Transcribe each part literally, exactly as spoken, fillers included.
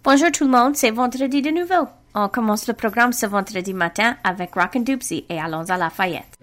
Bonjour tout le monde, c'est vendredi de nouveau. On commence le programme ce vendredi matin avec Rock and Doopsie et allons à Lafayette.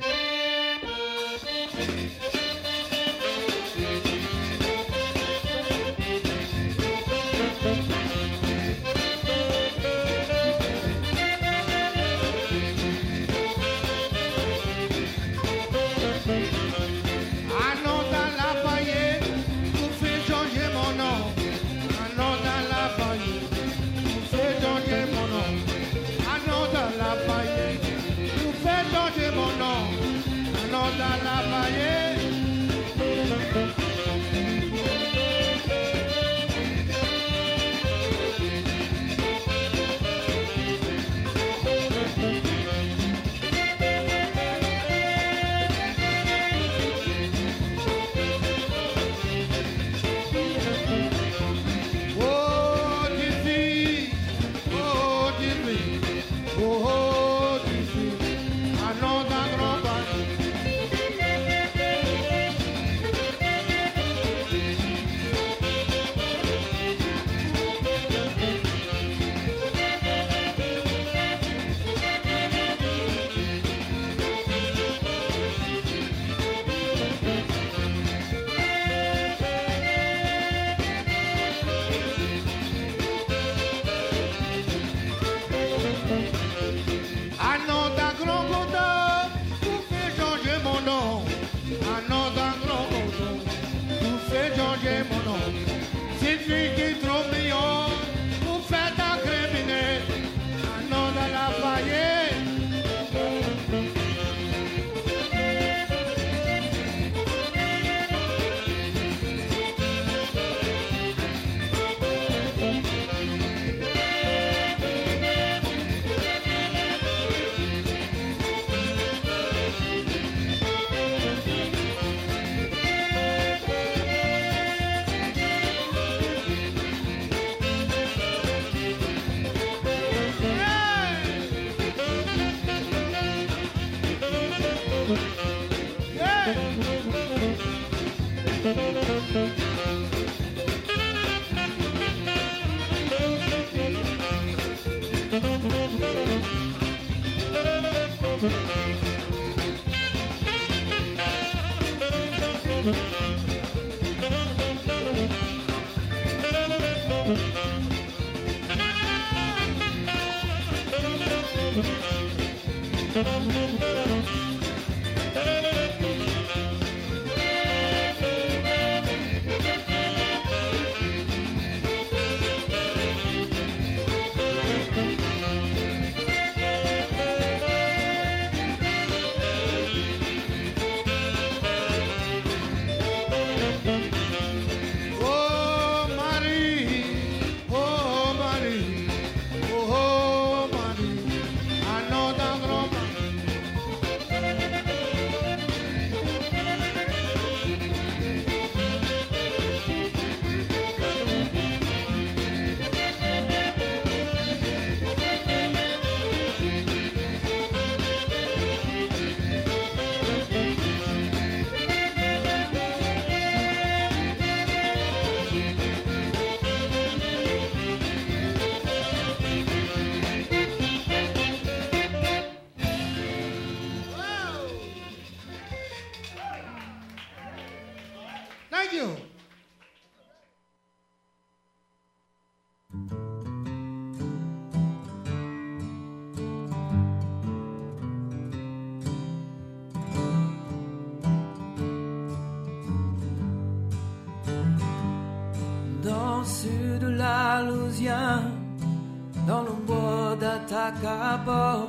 Dans le bois d'Atacama,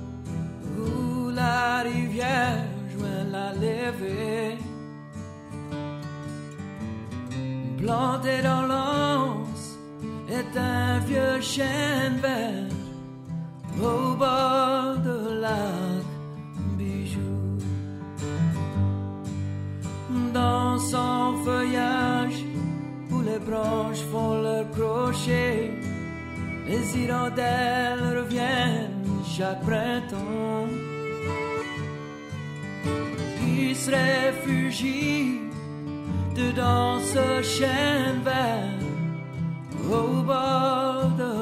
où la rivière joint la levée, planté dans l'anse est un vieux chêne vert au bord de lac Bijou. Dans son feuillage où les branches font leur crochet, les hirondelles reviennent chaque printemps. Ils se réfugient dedans ce chêne vert au bord de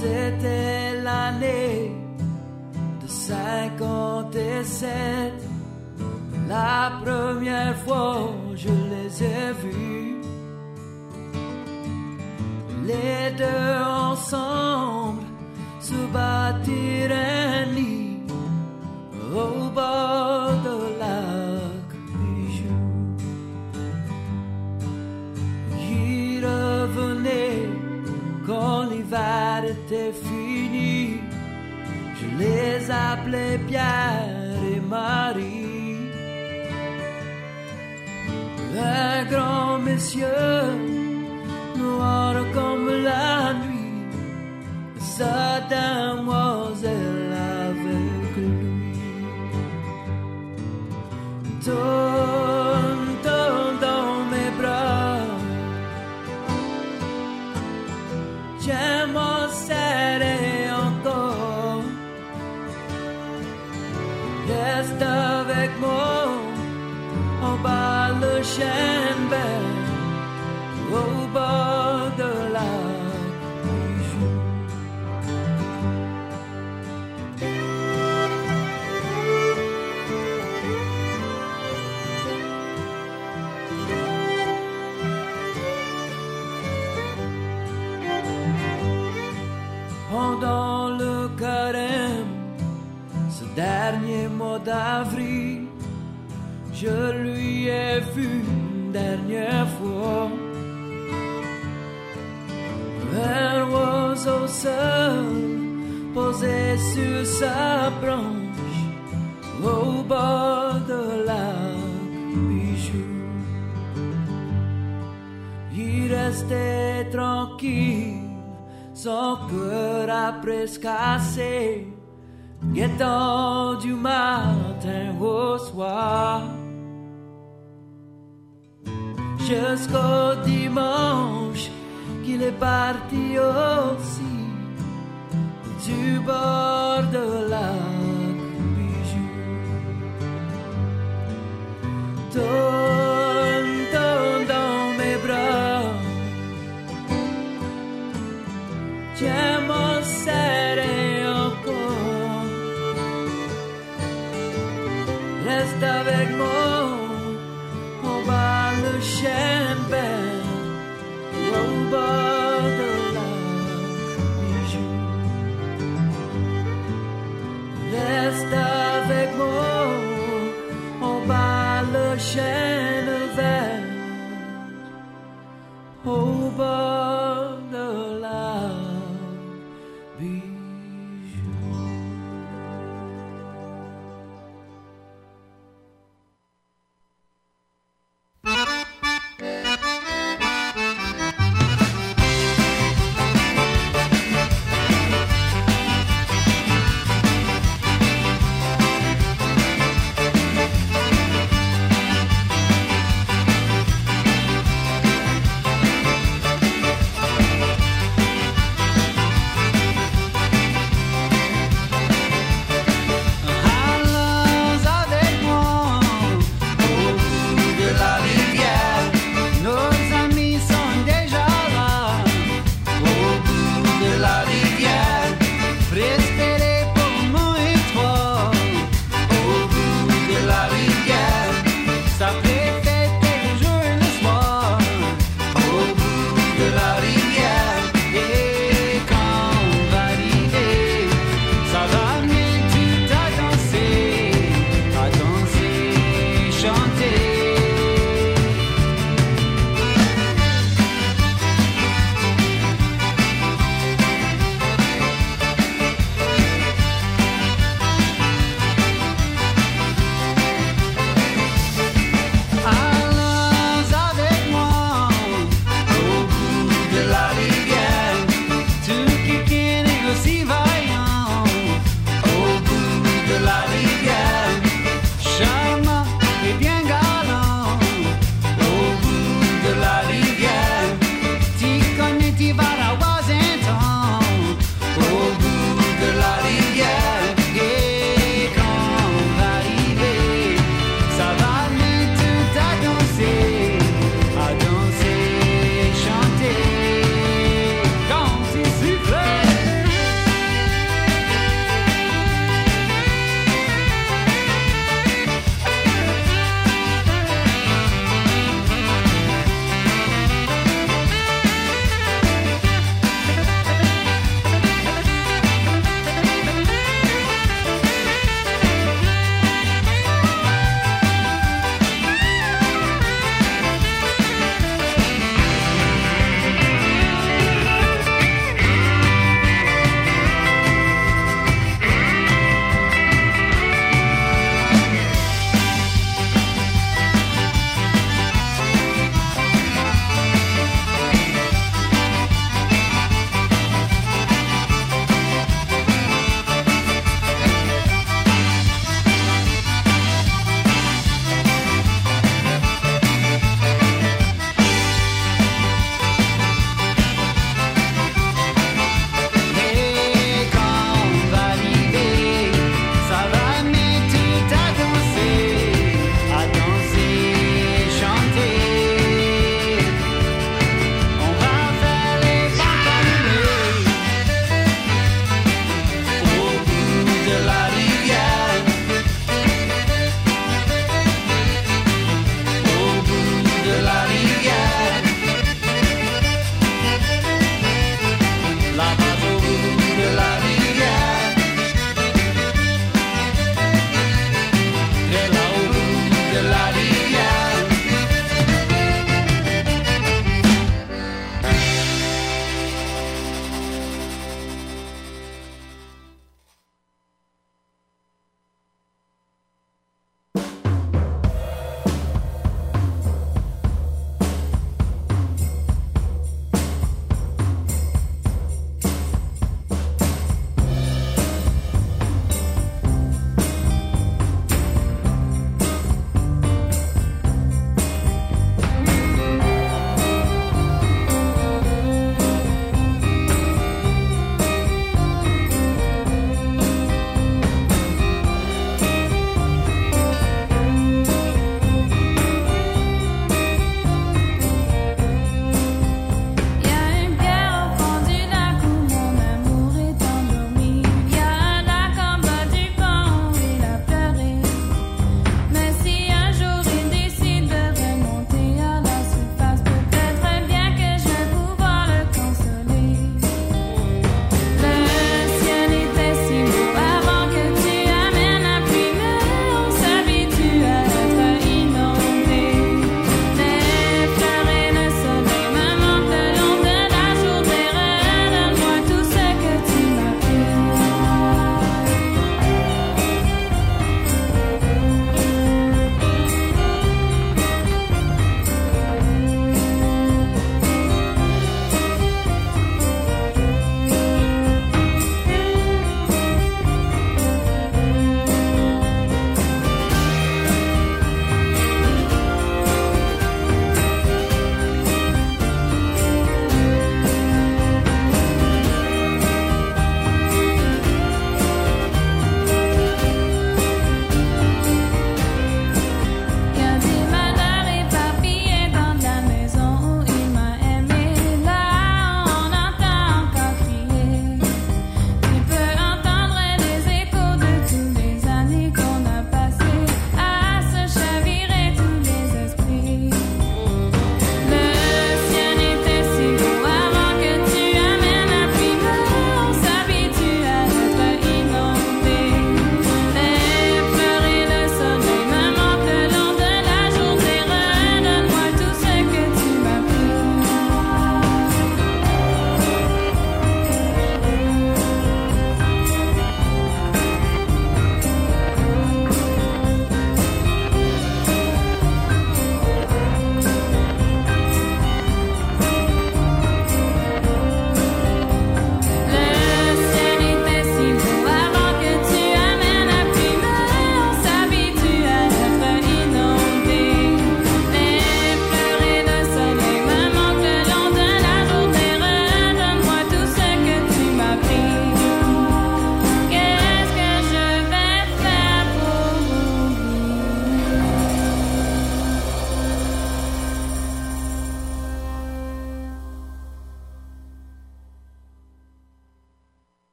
C'était l'année de cinquante-sept. La première fois je les ai vus, les deux ensemble se bâtir un lit au bord de lac Bijou. Ils revenaient quand l'hiver était fini. Je les appelais Pierre et Marie. Un grand monsieur, noir comme la nuit, sa demoiselle avec lui. Tourne, tourne dans mes bras, tiens-moi serré encore. Reste avec moi, en bas le chêne vert, au bord de lac Bijou. Pendant le carême, ce dernier mois d'avril, je lui ai vu une dernière fois. Un oiseau seul posé sur sa branche au bord de lac Bijou. Il restait tranquille, son cœur a presque cassé, guettant du matin au soir. Jusqu'au dimanche qu'il est parti aussi du bord de lac Bijou. Tourne, tourne dans mes bras, tiens-moi serré encore. Reste avec moi, on bat le chêne vert au bord de lac Bijou. Reste avec moi, on bat le chêne vert au bord de lac Bijou.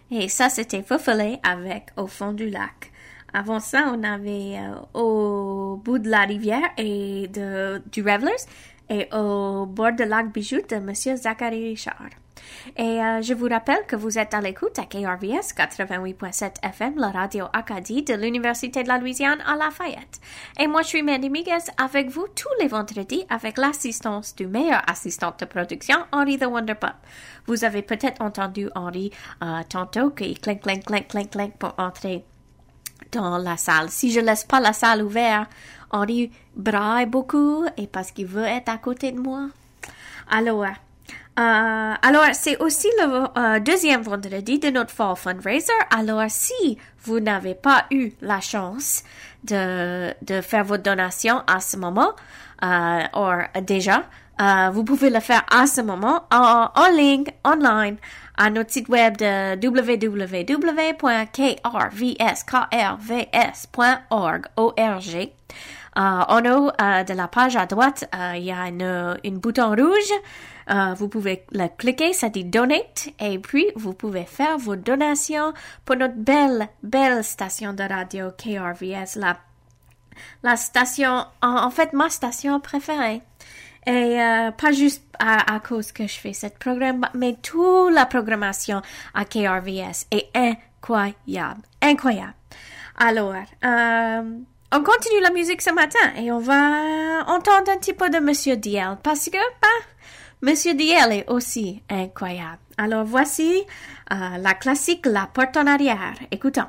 Et ça, c'était Feufollet avec Au fond du lac. Avant ça, on avait euh, Au bout de la rivière et de, du Revelers et Au bord de lac Bijou de Monsieur Zachary Richard. Et euh, je vous rappelle que vous êtes à l'écoute à K R V S quatre-vingt-huit point sept F M, la radio Acadie de l'Université de la Louisiane à Lafayette. Et moi, je suis Mandy Miguez avec vous tous les vendredis avec l'assistance du meilleur assistant de production, Henry the Wonder Pup. Vous avez peut-être entendu Henry euh, tantôt qui clink, clink, clink, clink, clink pour entrer dans la salle. Si je laisse pas la salle ouverte, Henry braille beaucoup et parce qu'il veut être à côté de moi. Alors, Euh, alors, c'est aussi le euh, deuxième vendredi de notre Fall Fundraiser. Alors, si vous n'avez pas eu la chance de, de faire votre donation à ce moment, euh, ou déjà, euh, vous pouvez le faire à ce moment en, en ligne, online, à notre site web de w w w point k r v s point org. Euh, en haut euh, de la page à droite, euh, il y a une, une bouton rouge. Euh, vous pouvez le cliquer, ça dit Donate, et puis vous pouvez faire vos donations pour notre belle, belle station de radio K R V S, la, la station, en, en fait, ma station préférée. Et euh, pas juste à, à cause que je fais cette programme, mais toute la programmation à K R V S est incroyable, incroyable. Alors, euh, on continue la musique ce matin et on va entendre un petit peu de Monsieur D L parce que, bah, Monsieur D L est aussi incroyable. Alors voici euh, la classique La Porte en arrière. Écoutons.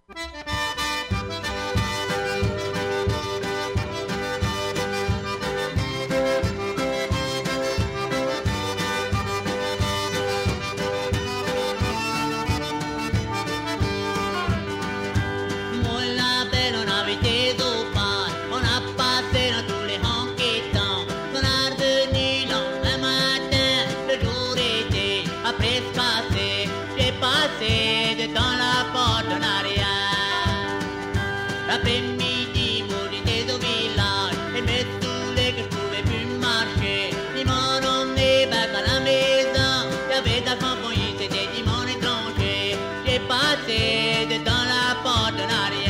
L'après-midi, moi j'étais au village, et me saoulait que je pouvais plus marcher. Ils m'ont emmené back à la maison, j'avais de la compagnie, c'était dimanche étranger. J'ai passé dedans la porte en arrière.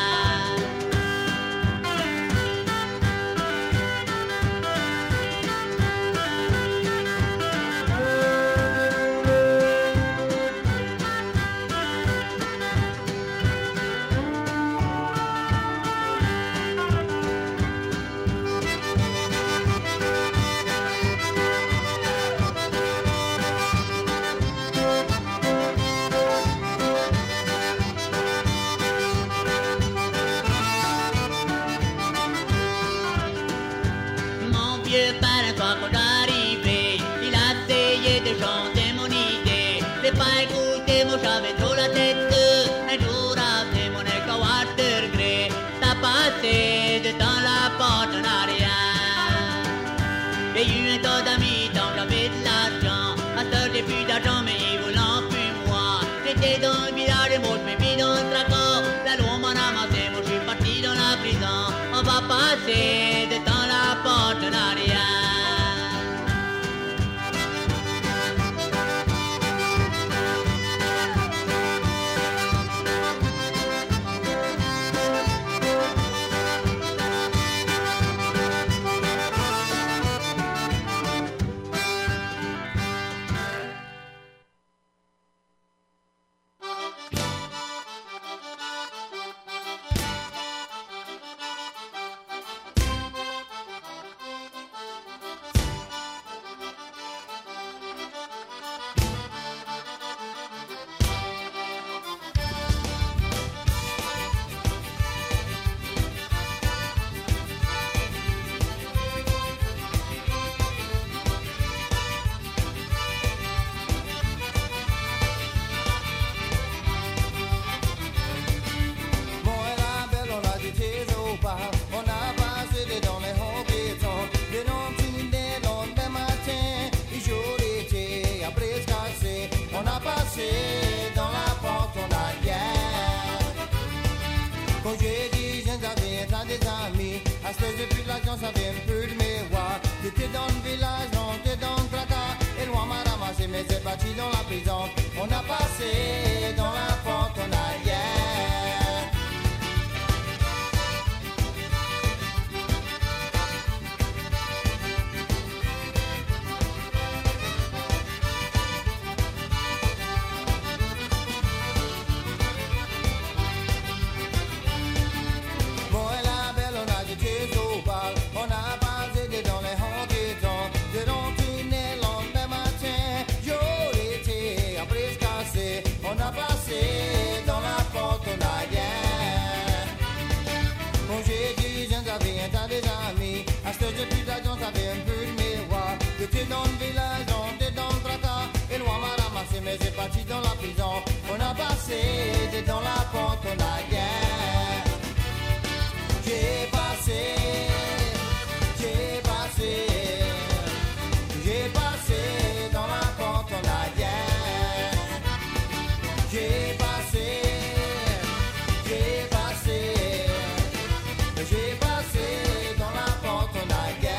J'avais trop la tête, un jour après mon écho à degré, t'as passé dedans la porte en arrière. J'ai eu un tas d'amis tant j'avais de l'argent, à ce j'ai plus d'argent mais ils voulant plus moi. J'étais dans le village et moi je me mis dans le tracas, la loi m'en a amassé, moi je suis parti dans la prison. On va passer dedans la porte en arrière. Ça vient un peu de mémoire. T'étais dans le village, non, t'es dans le tracas. Et loin m'a ramassé, mais mais c'est parti dans la prison. On a passé dans la porte en arrière. Bon et la belle, on a jeté au bal. On a passé dans les hanguetons. De dans tunnel, lendemain matin, yo l'été, après se casser. On a passé dans la porte en arrière. Bon, j'ai dit, je n'avais un tas des amis. À ce que j'ai plus d'argent, j'avais un peu de miroir. J'étais dans le village, on était dans le tracas. Et loin m'a ramassé, mais j'ai parti dans la prison. On a passé dans la porte en arrière. J'ai passé, j'ai passé, j'ai passé dans la porte en arrière. J'ai passé, j'ai passé, j'ai passé dans la porte en arrière.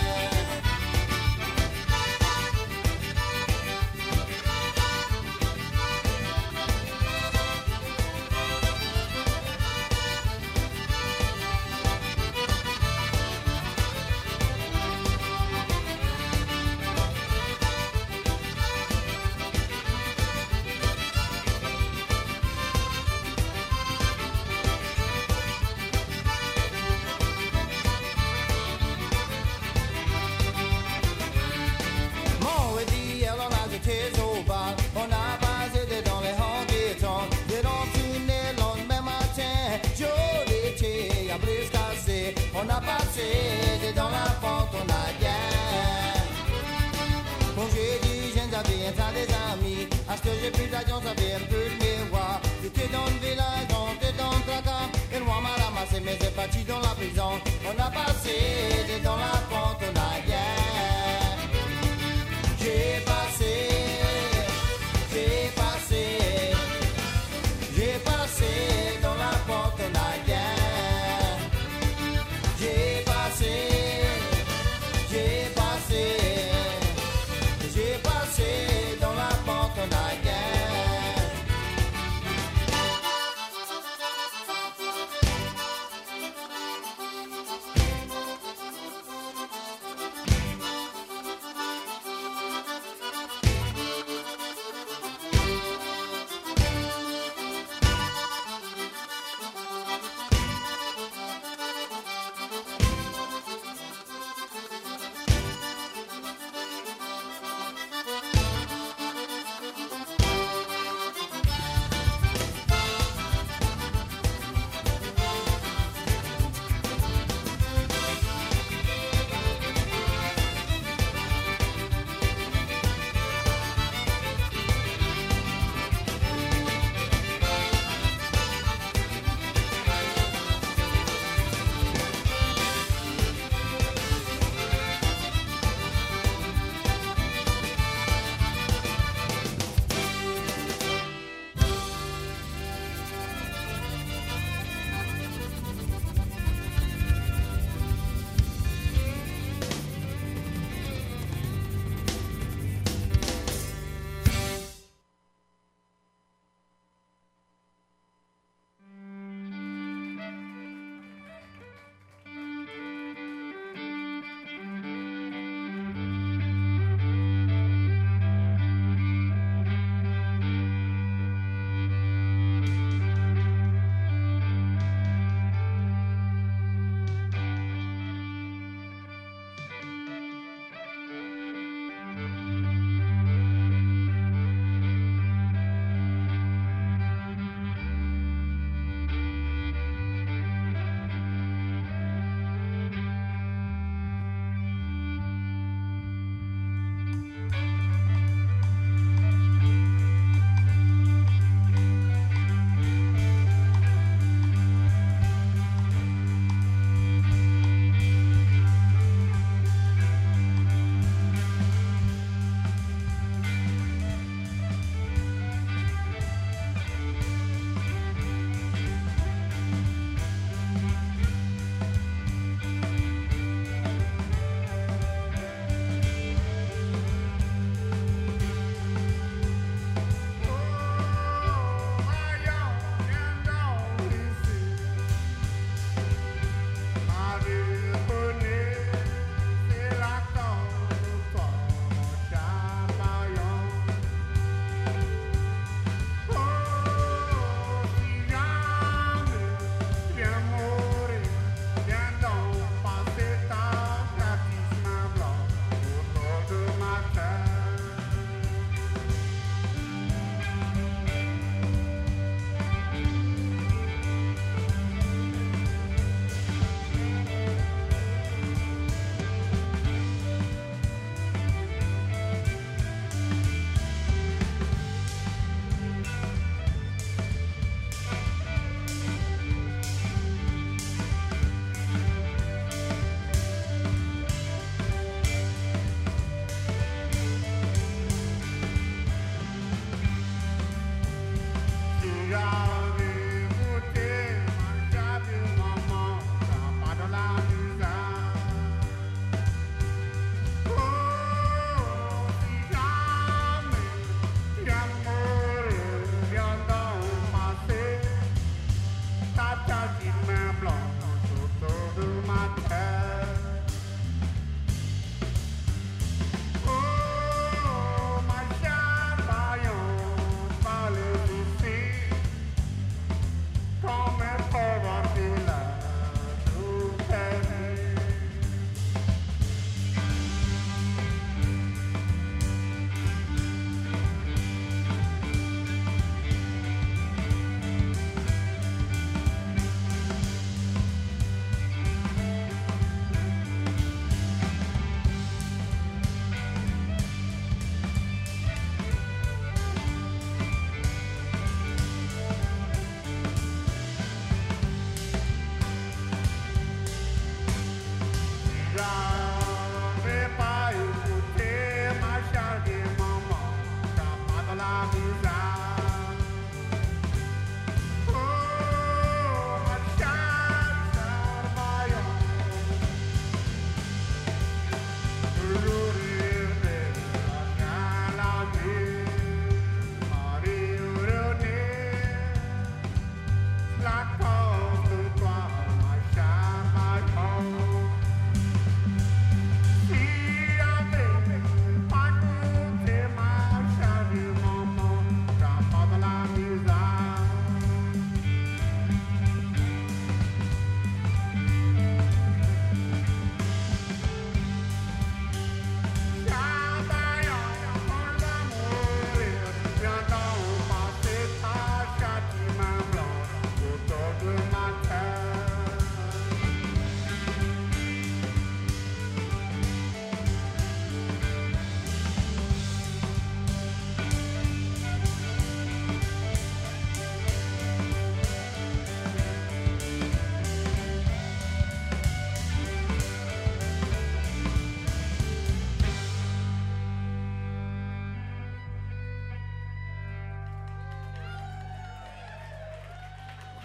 On a passé dans les hanguetons. De dans tunnel, lendemain matin, yo l'été, à brise cassée. On a passé dans la porte en arrière. Bon, j'ai dit, je n'avais un tas des amis. À ce que j'ai plus d'argent, j'avais un peu de miroir. J'étais dans le village, on était dans le tracas. Et loin m'a ramassé, mais c'est parti dans la prison. On a passé dans la porte en arrière. J'ai passé, j'ai passé, j'ai passé dans la porte en arrière. J'ai passé, j'ai passé, j'ai passé dans la porte en arrière.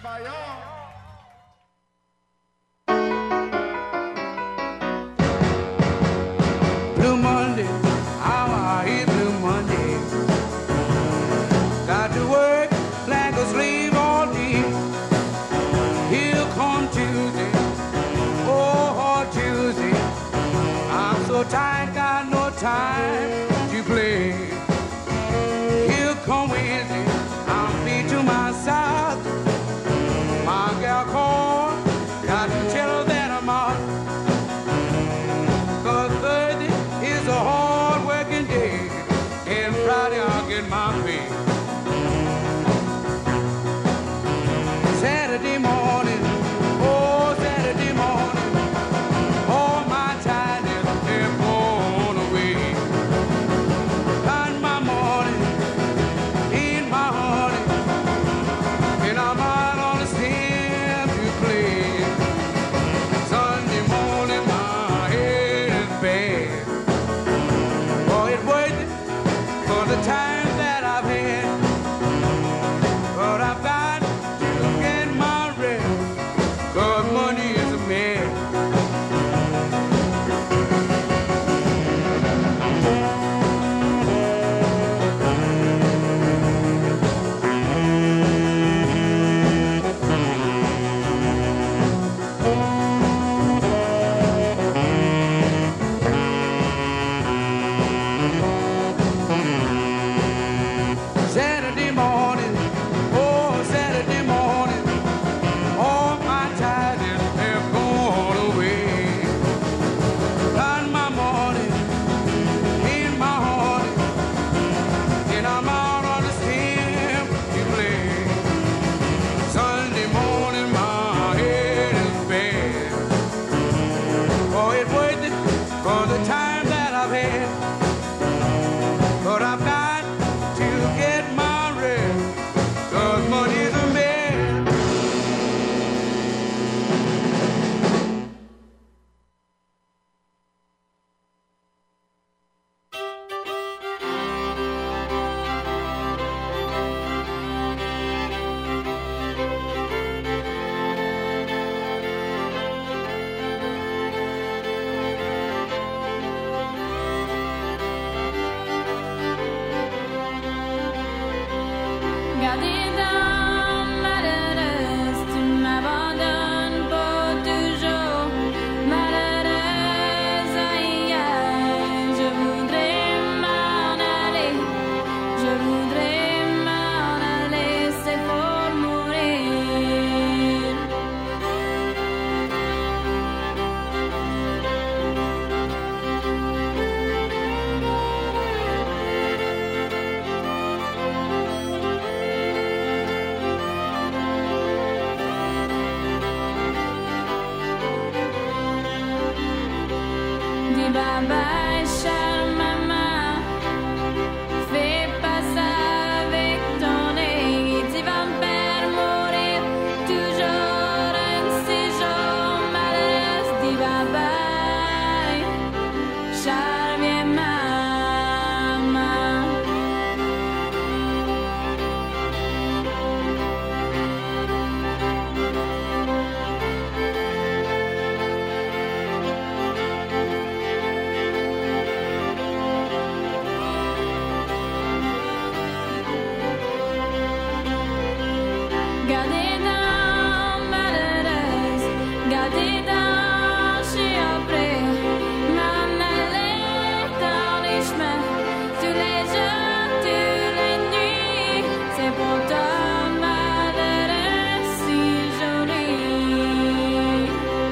Blue Monday, how I hate Blue Monday. Got to work like a slave all day. Here come Tuesday, oh Tuesday. I'm so tired, got no time to play. Here come Wednesday, I'm beat to myself. My gal called, got to tell her that I'm out. Cause Thursday is a hard working day, and Friday I'll get my pay. Saturday morning, oh Saturday morning, all my tidings have gone away. And my morning, in my honey, and I'm out on the stand to play. Sunday morning, my head is bad. Oh, it's worth it for the time that I've had. But I've got to get my rest, cause money is a man. Saturday morning, oh Saturday morning, all my tidings have gone away. And my morning, in my heart, and I'm out on the stand to play. Sunday morning, my head is bad. Oh, it's worth it for the time that I've had. But I've got to get my rest, cause money's a man. Gardez dans malheureuse, tu m'abandonnes pour toujours. Malheureuse, aïe aïe, je voudrais m'en aller. Je voudrais m'en aller, c'est pour mourir. Dis bye bye, chère maman. Fais pas ça avec ton nez. Tu vas me faire mourir. Toujours un séjour malheureuse. Dis bye bye, chère vieille maman. Gardez dans malheureuse, gardez dans chez après, m'en aller dans les chemins, tous les jours, toutes les nuits, c'est pour toi malheureuse si jolie.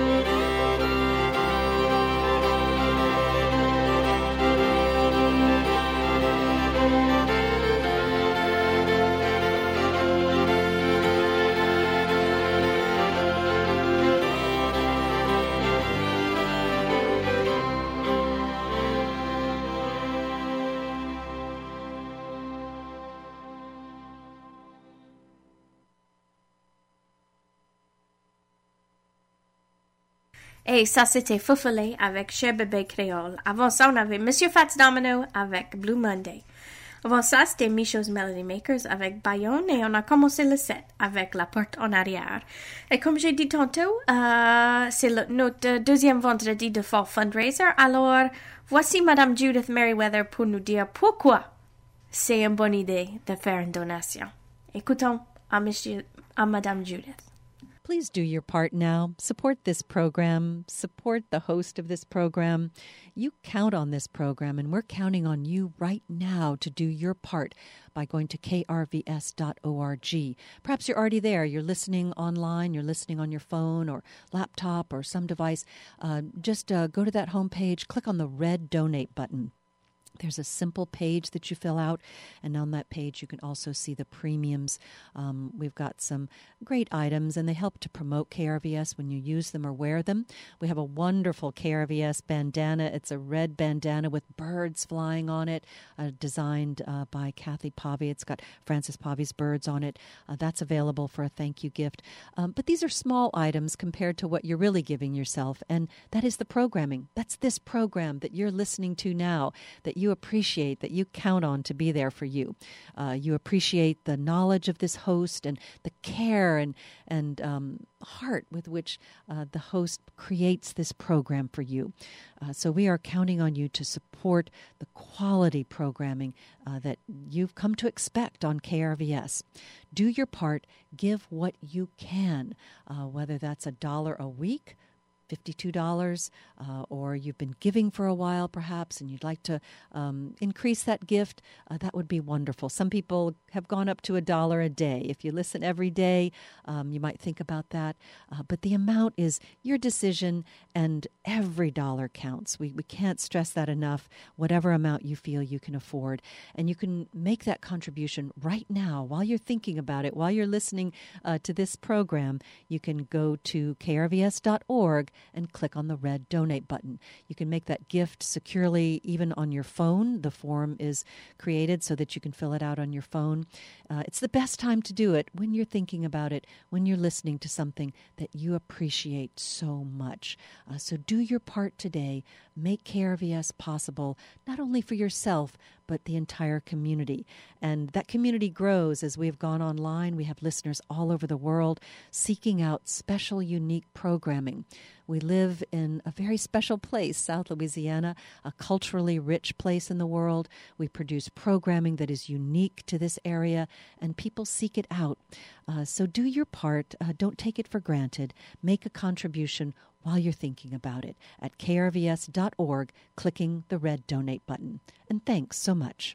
Et ça, c'était Foufolé avec Cher Bébé Créole. Avant ça, on avait Monsieur Fats Domino avec Blue Monday. Avant ça, c'était Micho's Melody Makers avec Bayonne et on a commencé le set avec La Porte en arrière. Et comme j'ai dit tantôt, euh, c'est le, notre deuxième vendredi de Fall Fundraiser. Alors, voici Madame Judith Merriweather pour nous dire pourquoi c'est une bonne idée de faire une donation. Écoutons à, Monsieur, à Madame Judith. Please do your part now. Support this program. Support the host of this program. You count on this program, and we're counting on you right now to do your part by going to k r v s dot org. Perhaps you're already there. You're listening online. You're listening on your phone or laptop or some device. Uh, just uh, go to that homepage. Click on the red donate button. There's a simple page that you fill out, and on that page you can also see the premiums. Um, we've got some great items, and they help to promote K R V S when you use them or wear them. We have a wonderful K R V S bandana. It's a red bandana with birds flying on it, uh, designed uh, by Kathy Pavey. It's got Francis Pavey's birds on it. Uh, that's available for a thank you gift. Um, but these are small items compared to what you're really giving yourself, and that is the programming. That's this program that you're listening to now, that you appreciate, that you count on to be there for you. Uh, you appreciate the knowledge of this host and the care and and um, heart with which uh, the host creates this program for you. Uh, so we are counting on you to support the quality programming uh, that you've come to expect on K R V S. Do your part. Give what you can, uh, whether that's a dollar a week, fifty-two dollars, uh, or you've been giving for a while perhaps and you'd like to um, increase that gift, uh, that would be wonderful. Some people have gone up to a dollar a day. If you listen every day, um, you might think about that. Uh, but the amount is your decision, and every dollar counts. We, we can't stress that enough, whatever amount you feel you can afford. And you can make that contribution right now while you're thinking about it, while you're listening uh, to this program. You can go to k r v s dot org and click on the red donate button. You can make that gift securely even on your phone. The form is created so that you can fill it out on your phone. Uh, it's the best time to do it when you're thinking about it, when you're listening to something that you appreciate so much. Uh, so do your part today. Make K R V S possible, not only for yourself, but the entire community. And that community grows as we've gone online. We have listeners all over the world seeking out special, unique programming. We live in a very special place, South Louisiana, a culturally rich place in the world. We produce programming that is unique to this area, and people seek it out. Uh, so do your part. Uh, don't take it for granted. Make a contribution while you're thinking about it at k r v s dot org, clicking the red donate button. And thanks so much.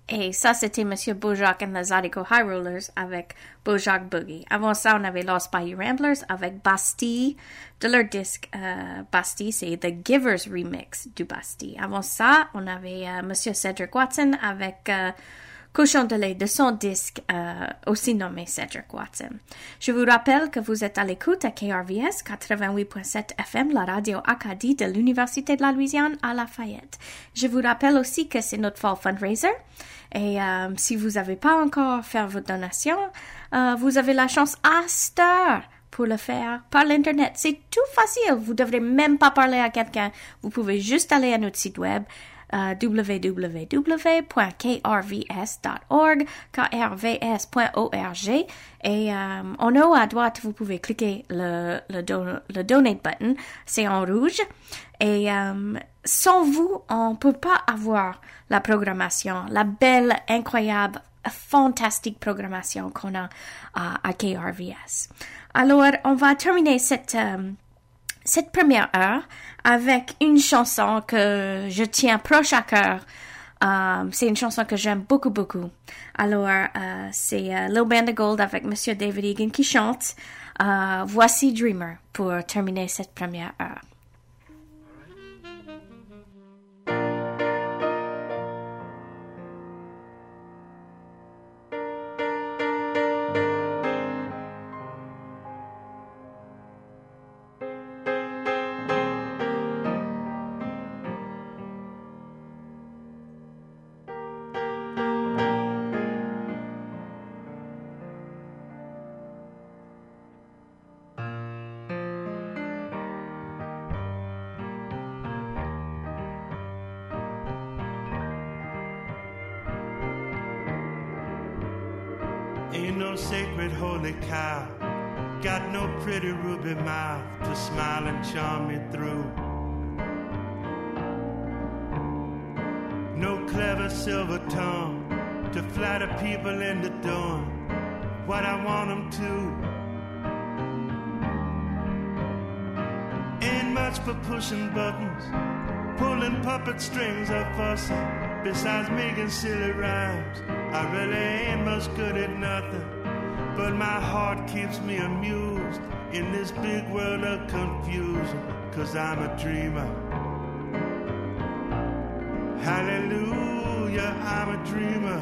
Et ça, c'était Monsieur Bojack and the Zydeco High Rollers avec Bojack Boogie. Avant ça, on avait Lost Bayou Ramblers avec Bastille. De leur disque euh, Bastille, c'est The Givers Remix du Bastille. Avant ça, on avait euh, Monsieur Cedric Watson avec euh, Cochon de lait de son disque euh, aussi nommé Cedric Watson. Je vous rappelle que vous êtes à l'écoute à K R V S quatre-vingt-huit point sept F M, la radio Acadie de l'Université de la Louisiane à Lafayette. Je vous rappelle aussi que c'est notre Fall Fundraiser. Et euh, si vous n'avez pas encore fait votre donation, euh, vous avez la chance à cette heure pour le faire par l'Internet. C'est tout facile. Vous ne devrez même pas parler à quelqu'un. Vous pouvez juste aller à notre site web euh, w w w point k r v s point org, k r v s point org. Et euh, en haut à droite, vous pouvez cliquer le, le, don, le Donate button. C'est en rouge. Et euh, sans vous, on ne peut pas avoir la programmation, la belle, incroyable, fantastique programmation qu'on a à, à K R V S. Alors, on va terminer cette, euh, cette première heure avec une chanson que je tiens proche à cœur. Um, c'est une chanson que j'aime beaucoup, beaucoup. Alors, euh, c'est euh, Little Band of Gold avec Monsieur David Egan qui chante. Euh, voici Dreamer pour terminer cette première heure. Ain't no sacred holy cow, got no pretty ruby mouth to smile and charm me through. No clever silver tongue to flatter people into doing what I want them to. Ain't much for pushing buttons, pulling puppet strings or fussing, besides making silly rhymes. I really ain't much good at nothing, but my heart keeps me amused in this big world of confusion, 'cause I'm a dreamer. Hallelujah, I'm a dreamer.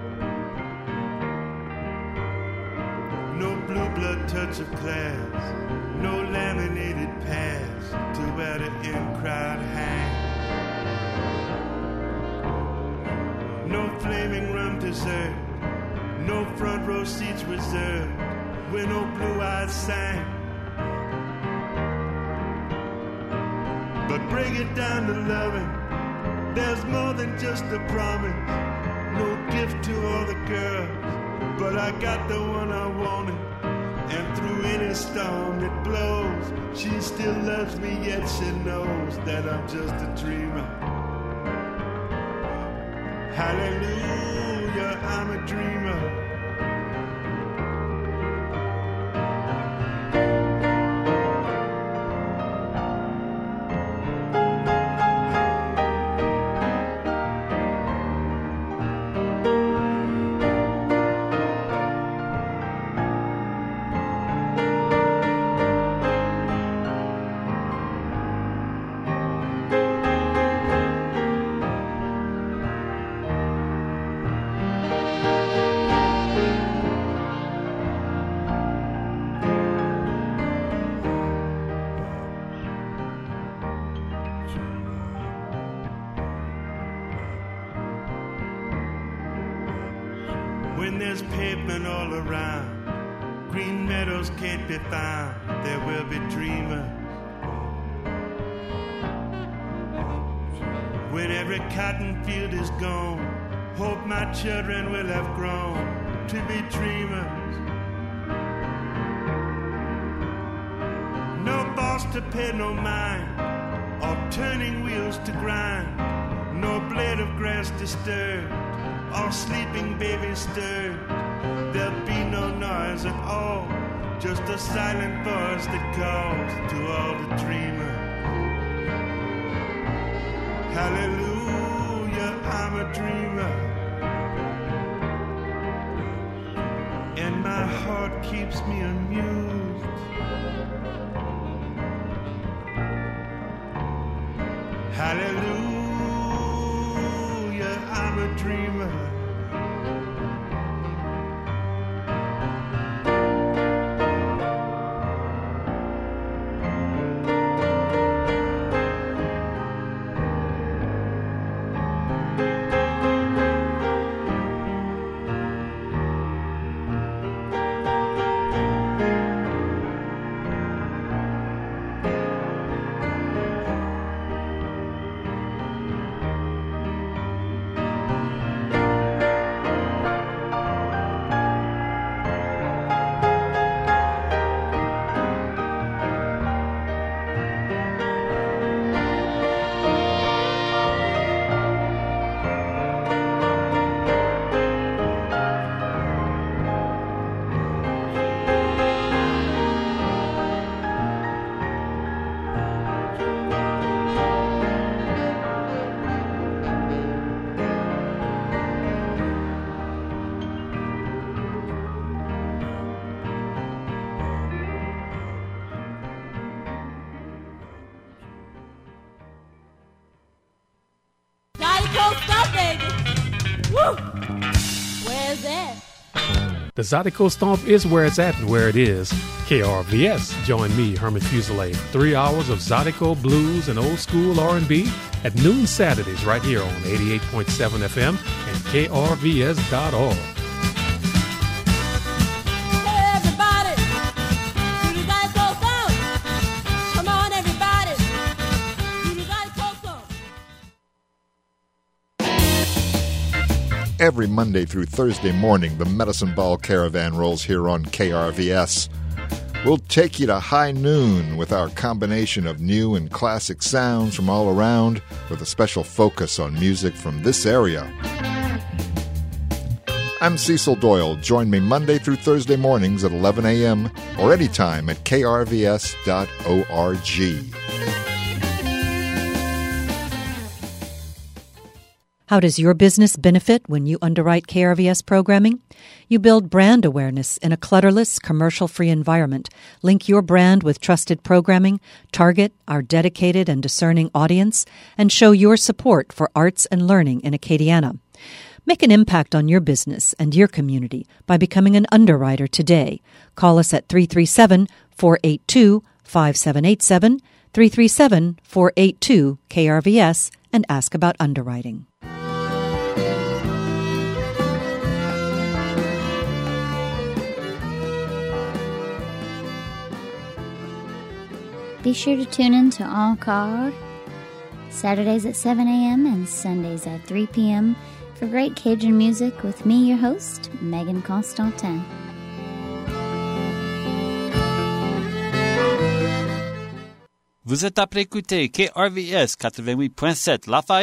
No blue blood touch of class, no laminated pads to where the in-crowd hangs. No flaming rum dessert, no front row seats reserved, where no blue eyes sang. But bring it down to loving, there's more than just a promise. No gift to all the girls, but I got the one I wanted. And through any storm that blows, she still loves me, yet she knows that I'm just a dreamer. Hallelujah, I'm a dreamer. When there's pavement all around, green meadows can't be found, there will be dreamers. When every cotton field is gone, hope my children will have grown to be dreamers. No boss to pay no mind, or turning wheels to grind, no blade of grass disturbed, or sleeping baby stirred. There'll be no noise at all, just a silent voice that calls to all the dreamers. Hallelujah, I'm a dreamer. and my heart keeps me amused. Hallelujah, I'm a dreamer. The Zydeco Stomp is where it's at and where it is. K R V S. Join me, Herman Fuselier. Three hours of Zydeco blues and old school R and B at noon Saturdays right here on eighty-eight point seven F M and K R V S dot org. Every Monday through Thursday morning, the Medicine Ball Caravan rolls here on K R V S. We'll take you to high noon with our combination of new and classic sounds from all around, with a special focus on music from this area. I'm Cecil Doyle. Join me Monday through Thursday mornings at eleven a.m. or anytime at K R V S dot org. How does your business benefit when you underwrite K R V S programming? You build brand awareness in a clutterless, commercial-free environment, link your brand with trusted programming, target our dedicated and discerning audience, and show your support for arts and learning in Acadiana. Make an impact on your business and your community by becoming an underwriter today. Call us at three three seven, four eight two, five seven eight seven, three three seven, four eight two, K R V S, and ask about underwriting. Be sure to tune in to Encore, Saturdays at seven a.m. and Sundays at three p.m. for great Cajun music with me, your host, Megan Constantin. Vous êtes après écouter K R V S quatre-vingt-huit point sept Lafayette.